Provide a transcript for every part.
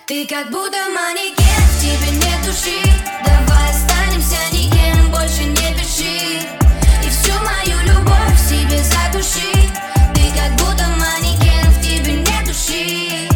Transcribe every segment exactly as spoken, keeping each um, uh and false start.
Ты как будто манекен, в тебе нет души. Давай останемся никем, больше не пиши. И всю мою любовь в себе задуши. Ты как будто манекен, в тебе нет души.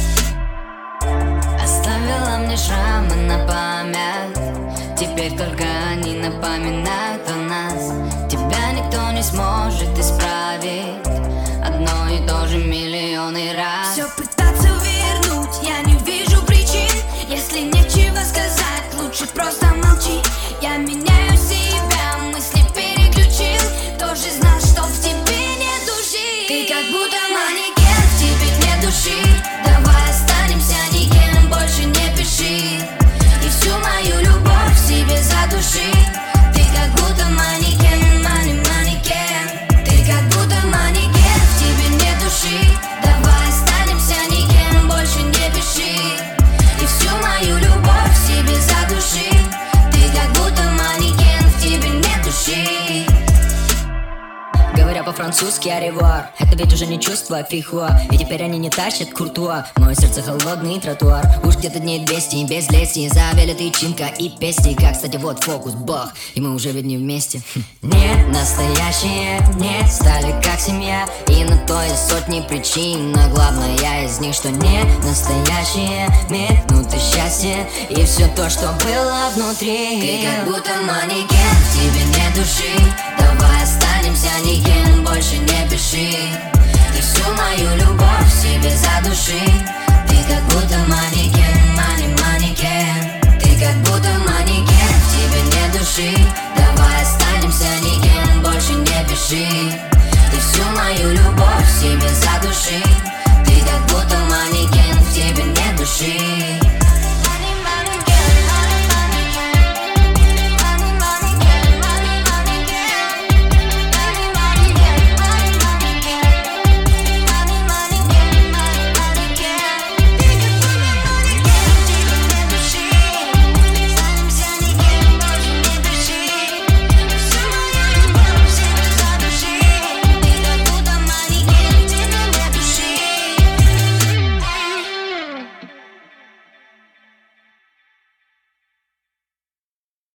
Оставила мне шрамы на память. Теперь только они напоминают о нас. Тебя никто не сможет исправить. Одно и то же миллионы раз. Все пытаться вернуть, я не вижу причин. Если нечего сказать, лучше просто молчи. Я меняю себя, мысли переключил. Кто же знал, что в тебе нет души? Ты как будто манекен, в тебе нет души. Давай останемся никем, больше не пиши. И всю мою любовь в себе задуши. Ты как будто манекен, мани манекен. Ты как будто манекен, в тебе нет души. Давай останемся никем, больше не пиши. И всю мою любовь в себе задуши. Ты как будто манекен, в тебе нет души. Говоря по-французски «аревуар», это ведь уже не чувство, а фихуа. И теперь они не тащат куртуа. Мое сердце холодный тротуар. Уж где-то дней двести, без лести. Завели ты чинка и пести. Как, кстати, вот фокус, бах. И мы уже ведь не вместе. Нет, настоящие, нет, стали как семья. И на то есть сотни причин. Но главное из них, что нет настоящие минуты счастья. И все то, что было внутри. Ты как будто манекен, в тебе нет души. Давай останемся никем, больше не пиши. Ты всю мою любовь в себе задуши. Ты как будто манекен, мани манекен. Ты как будто манекен, в тебе нет души. Давай останемся никем, больше не пиши. Ты всю мою любовь в себе задуши. Ты как будто манекен, в тебе нет души.